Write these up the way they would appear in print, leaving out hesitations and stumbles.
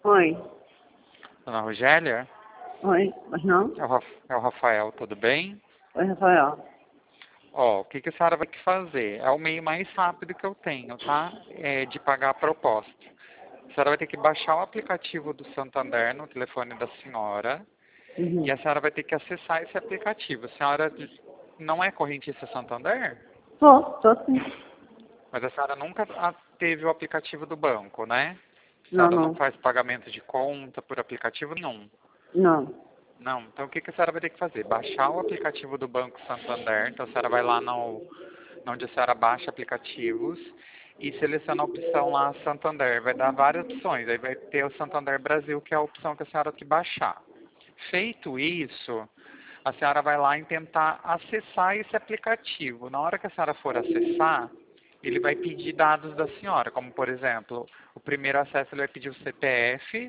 Oi. Dona Rogélia? Oi. Mas não? É o Rafael, tudo bem? Oi, Rafael. Ó, o que a senhora vai ter que fazer? É o meio mais rápido que eu tenho, tá? É de pagar a proposta. A senhora vai ter que baixar o aplicativo do Santander no telefone da senhora Uhum. e a senhora vai ter que acessar esse aplicativo. A senhora não é correntista Santander? Tô sim. Mas a senhora nunca teve o aplicativo do banco, né? A Não, senhora não não. faz pagamento de conta por aplicativo nenhum. Não. Não, então o que a senhora vai ter que fazer? Baixar o aplicativo do Banco Santander. Então a senhora vai lá onde a senhora baixa aplicativos e seleciona a opção lá Santander. Vai dar várias opções. Aí vai ter o Santander Brasil, que é a opção que a senhora tem que baixar. Feito isso, a senhora vai lá e tentar acessar esse aplicativo. Na hora que a senhora for acessar, ele vai pedir dados da senhora, como por exemplo, o primeiro acesso ele vai pedir o CPF,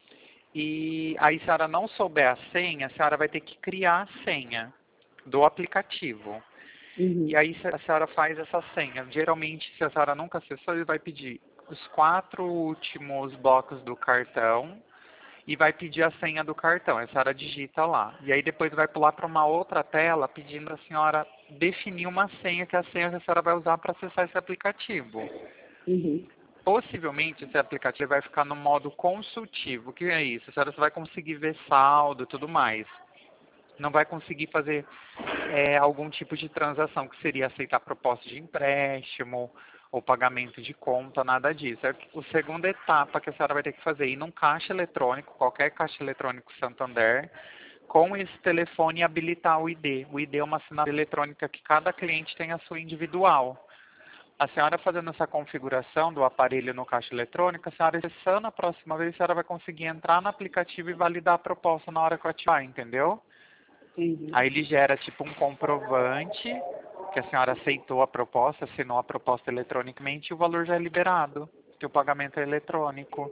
e aí, se a senhora não souber a senha, a senhora vai ter que criar a senha do aplicativo. Uhum. E aí, a senhora faz essa senha. Geralmente, se a senhora nunca acessou, ele vai pedir os 4 últimos blocos do cartão e vai pedir a senha do cartão. A senhora digita lá. E aí, depois vai pular para uma outra tela pedindo a senhora definir uma senha, que é a senha que a senhora vai usar para acessar esse aplicativo. Uhum. Possivelmente esse aplicativo vai ficar no modo consultivo. O que é isso? A senhora só vai conseguir ver saldo e tudo mais. Não vai conseguir fazer algum tipo de transação, que seria aceitar proposta de empréstimo ou pagamento de conta, nada disso. É a segunda etapa que a senhora vai ter que fazer. Ir num caixa eletrônico, qualquer caixa eletrônico Santander, com esse telefone e habilitar o ID. O ID é uma assinatura eletrônica que cada cliente tem a sua individual. A senhora fazendo essa configuração do aparelho no caixa eletrônico, a senhora acessando a próxima vez, a senhora vai conseguir entrar no aplicativo e validar a proposta na hora que eu ativar, entendeu? Entendi. Aí ele gera tipo um comprovante que a senhora aceitou a proposta, assinou a proposta eletronicamente e o valor já é liberado, que o pagamento é eletrônico.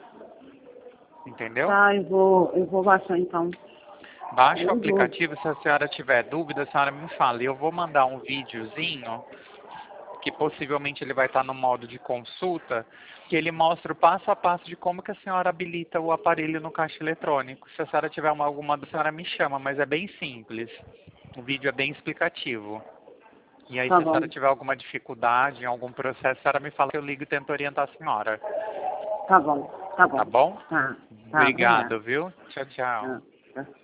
Entendeu? Tá, eu vou baixar então. Baixe o Eu vou. aplicativo, se a senhora tiver dúvida, a senhora me fala. E eu vou mandar um videozinho que possivelmente ele vai estar no modo de consulta, que ele mostra o passo a passo de como que a senhora habilita o aparelho no caixa eletrônico. Se a senhora tiver alguma dúvida, a senhora me chama, mas é bem simples. O vídeo é bem explicativo. E aí, Tá se a bom. senhora tiver alguma dificuldade em algum processo, a senhora me fala que eu ligo e tento orientar a senhora. Tá bom. Tá Tá bom. bom? Tá. Tá, obrigada. Obrigado, viu? Tchau, tchau. Tá. Tá.